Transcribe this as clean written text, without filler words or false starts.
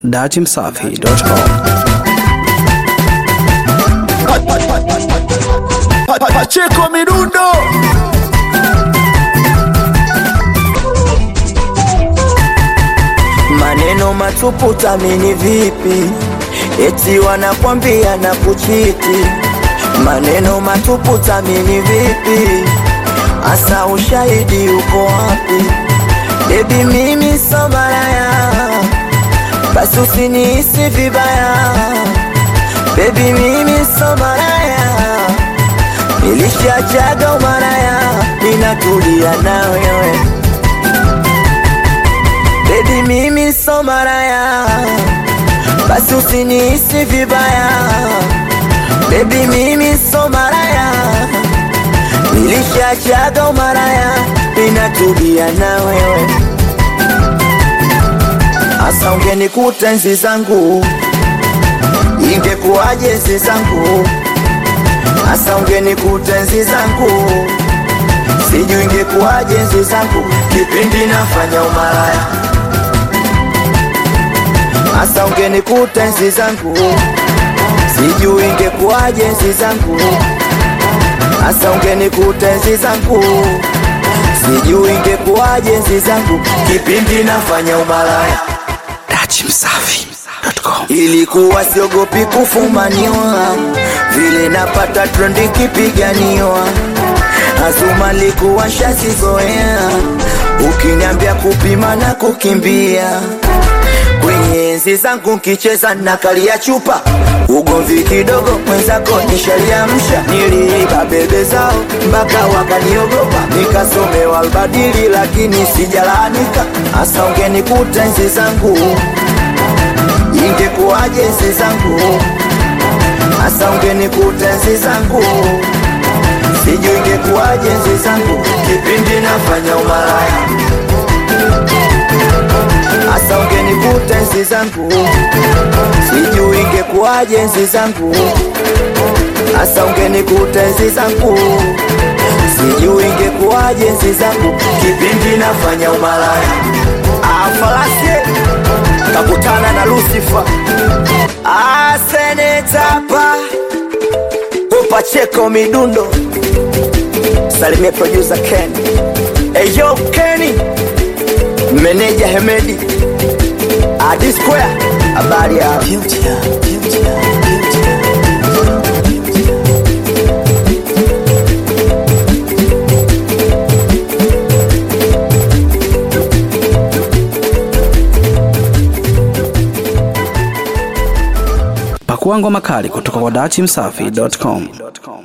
datimsafi.com. Pacheco Mirundo. Maneno matupu tamini vipi? Eti wanakwambia na kuchiti. Maneno matupu tamini vipi? Asa ushahidi uko wapi? Baby mimi so malaya, basi usinihisi vibaya. Baby mimi so malaya, nilishachaga umalaya, ninatulia na wewe. Baby mimi so malaya, basi usinihisi vibaya. Baby mimi so malaya, nilishachaga umalaya, ninatulia na wewe. Asa ungenikuta enzi zangu, ingekuwaje enzi zangu? Asa ungenikuta enzi zangu, sijui ingekuwaje enzi zangu, kipindi nafanya umalaya. Asa ungenikuta enzi zangu, sijui ingekuwaje enzi zangu. Asa ungenikuta enzi zangu, sijui ingekuwaje enzi zangu, kipindi nafanya umalaya. datimsafi.com. Ilikuwa siogopi kufumaniwa, vile napata trendi kipiganiwa. Azuma likuwa shazizoea, ukiniambia kupima na kukimbia. Kwenye enzi zangu kicheza na kali ya chupa, ugomvi kidogo mwenzako nishaliamsha. Niliiba bebe zao mpaka wakaniogopa, nikasomewa albadili lakini sijalanika. Asa ungenikuta enzi zangu, ingekuwaje enzi zangu? Asa ungenikuta enzi zangu, sijui ingekuwaje enzi zangu, kipindi nafanya umalaya. Asa ungenikuta enzi zangu, sijui ingekuwaje enzi zangu. Asa ungenikuta enzi zangu, sijui ingekuwaje enzi zangu, kipindi nafanya umalaya. Afalasie kakutana na Lucifer, Senetapa Pacheco Mirundo. Salimia producer Ken, Eyo Kenny, Meneja Hemedi, Adi Square, habari ya Pakua ngoma kali kutoka kwa datimsafi.com.